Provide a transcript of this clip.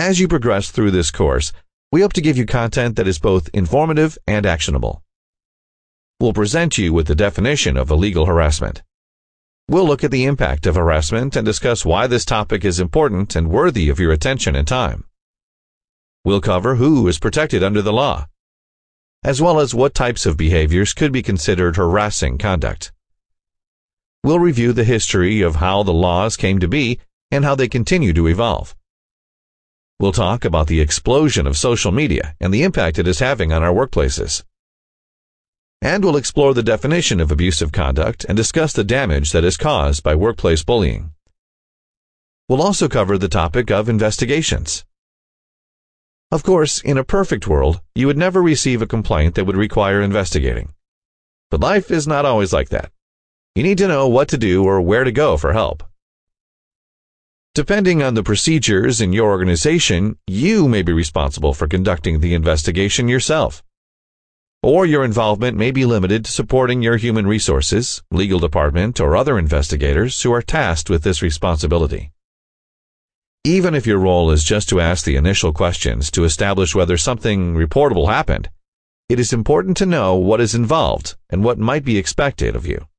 As you progress through this course, we hope to give you content that is both informative and actionable. We'll present you with the definition of illegal harassment. We'll look at the impact of harassment and discuss why this topic is important and worthy of your attention and time. We'll cover who is protected under the law, as well as what types of behaviors could be considered harassing conduct. We'll review the history of how the laws came to be and how they continue to evolve. We'll talk about the explosion of social media and the impact it is having on our workplaces. And we'll explore the definition of abusive conduct and discuss the damage that is caused by workplace bullying. We'll also cover the topic of investigations. Of course, in a perfect world, you would never receive a complaint that would require investigating. But life is not always like that. You need to know what to do or where to go for help. Depending on the procedures in your organization, you may be responsible for conducting the investigation yourself. Or your involvement may be limited to supporting your human resources, legal department, or other investigators who are tasked with this responsibility. Even if your role is just to ask the initial questions to establish whether something reportable happened, it is important to know what is involved and what might be expected of you.